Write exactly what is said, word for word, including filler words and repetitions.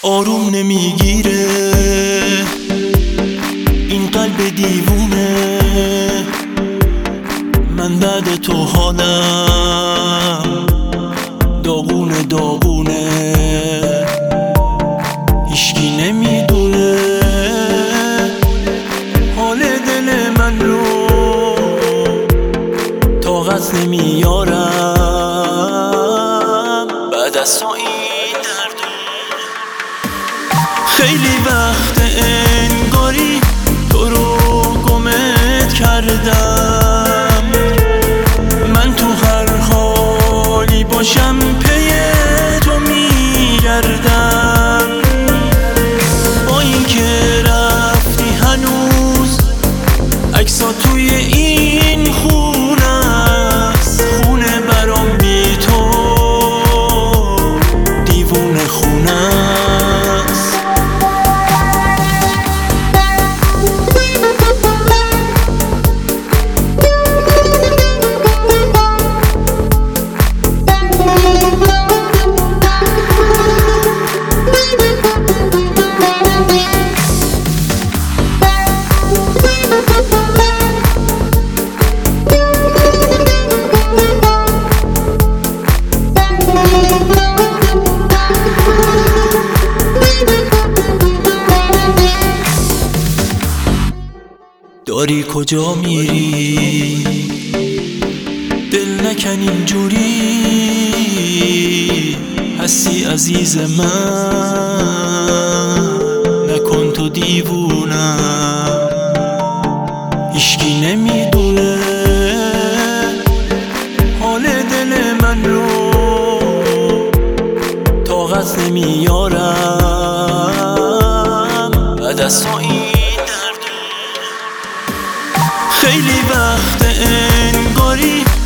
آروم نمیگیره این قلب دیوونه. من بعد تو حالم داغونه داغونه. هیچکی نمیدونه حال دل من رو، طاقت نمیارم بعد از تو این دردو. خیلی وقت انگاری تو رو گمت کردم. من تو هر حالی باشم پی تو میگردم. با این که رفتی هنوز عکسات توی این خونه است. خونه برام بی تو دیوونه خونه است. داری کجا میری؟ دل نکن اینجوری. هستی عزیز من، نکن تو دیوونم. هیچکی نمیدونه حال دل من رو، طاقت نمیارم بعد از تو این. خیلی وقت انگاری